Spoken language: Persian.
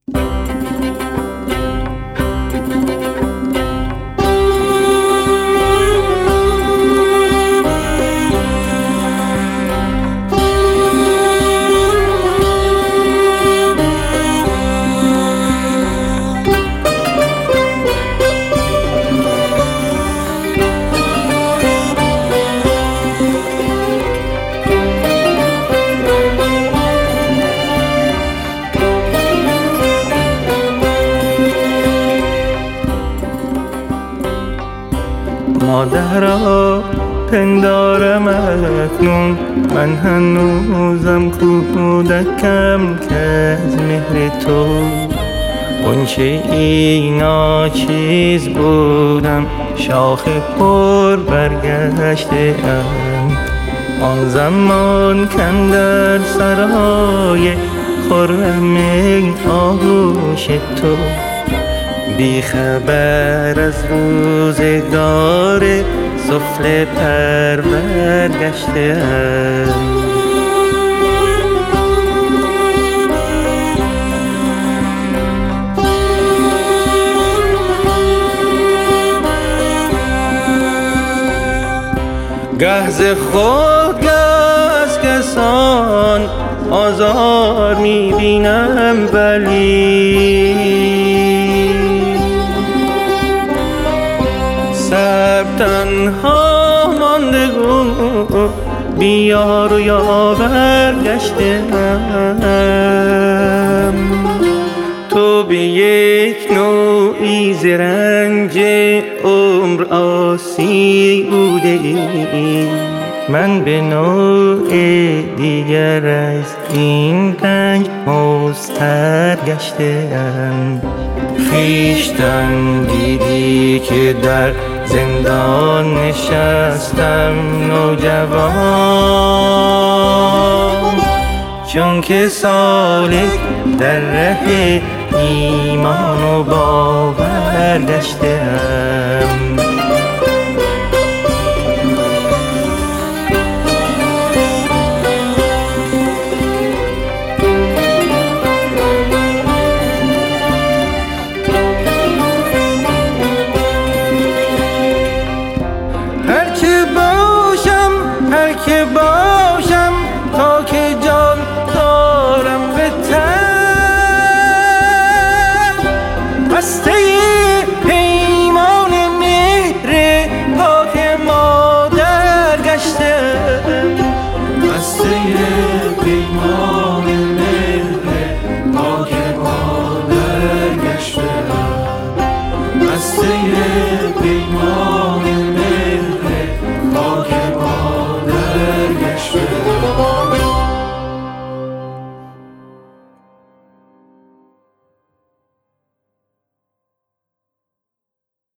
مادرا پندارم اکنون من هنوزم کودکم که از مهر تو غنچه ای ناچیز بودم، شاخ پر برگشته ام. آن زمان کاندر سرای خرم آغوش تو بی خبر از روزگار سفله پرور گشته‌ام. گه ز خود گه از کسان آزار می‌بینم، ولی سر تنها ماندگو بی یار و یاور گشته‌ام. تو به یک نوعی ز رنج عمر آسوده ای، من به نوع دیگر از این رنج مضطر گشته‌ام. خویشتن دیدی که در زندان نشستم نوجوان، چون که سالک در ره ایمان و باور گشته‌ام. هر که باشم تا که جان دارم به تن، بسته پیمان مهر پاک مادر گشتم. بسته پیمان مهر پاک مادر گشتم. بسته پیمان